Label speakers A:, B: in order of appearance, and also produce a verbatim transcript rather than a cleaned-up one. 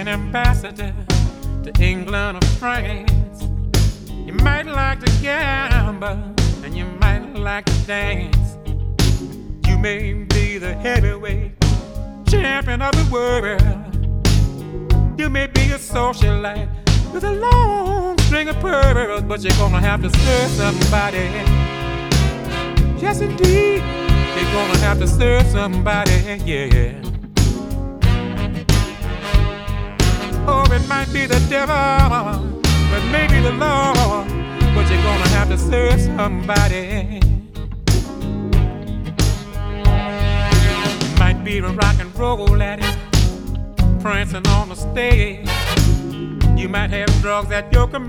A: an ambassador to England or France. You might like to gamble and you might like to dance. You may be the heavyweight champion of the world. You may be a socialite with a long string of pearls, but you're gonna have to serve somebody. Yes, indeed, you're gonna have to serve somebody, yeah. Oh, it might be the devil, but maybe the Lord, but you're gonna have to serve somebody. You might be a rock and roll addict, prancing on the stage. You might have drugs at your command.